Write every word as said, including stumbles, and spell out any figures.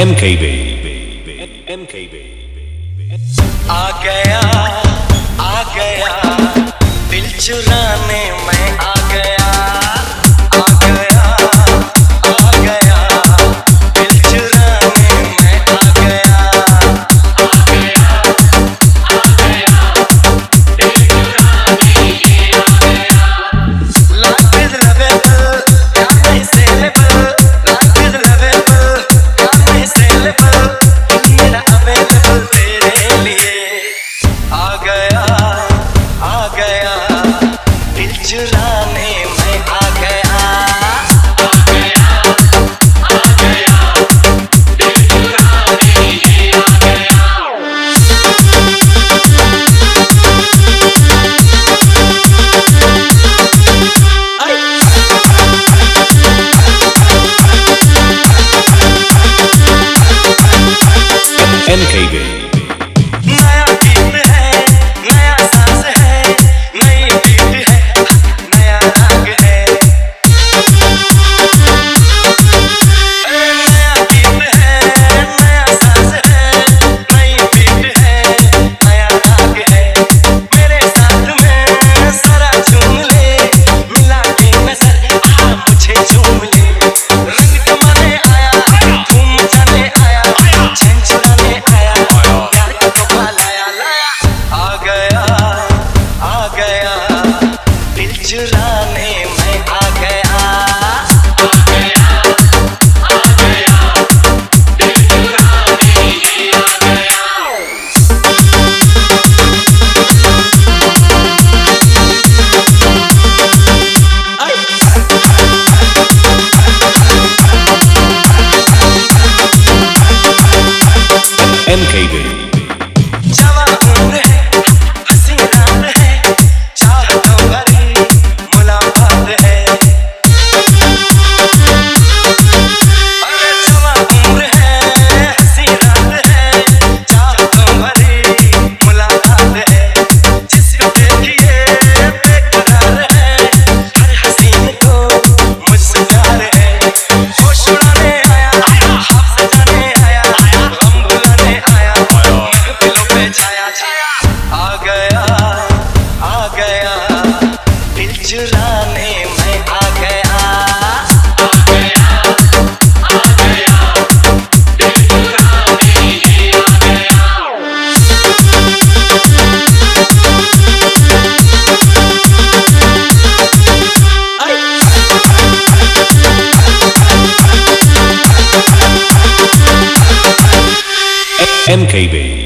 M K B M K B आ गया आ गया दिल चुराने मैं आ गया आ गया आ गया दिल चुराने मैं आ गया आ गया आ गया दिल चुराने मैं आ गया लाइफ इज लवेबल यार नहीं सेलेबल लाइफ इज लवेबल यार नहीं सेलेबल मेरा अवेलेबल तेरे लिए आ गया आ गया दिल चुराने मैं आ गया आ गया आ गया दिल चुराने मैं आ गया M K B नया गीत है नया सांस है नई बीट है नया राग है नया गीत है नया सांस है नई बीट है नया राग है मेरे साथ में सारा झूम ले मिला के नजर आ मुझे झूम ले रंग जमाने आया धूम मचाने आया चैन चुराने आया प्यार का तोहफा लाया लाया आ गया आ गया दिल चुराने मैं आ गया आ गया आ गया दिल चुराने मैं आ गया M K B जवां उम्र है हंसी रात है चाहतों भरी मुलाकात है अरे जवां उम्र है हंसी रात है चाहतों भरी मुलाकात है जिसको देखिए बेकरार है हर हसीन को मुझसे प्यार है होश उड़ाने आया ख्वाब सजाने आया गम भुलाने आया महफिलों पे छाया छाया आ गया आ गया दिल चुराने मैं आ गया आ गया आ गया दिल चुराने मैं आ गया M K B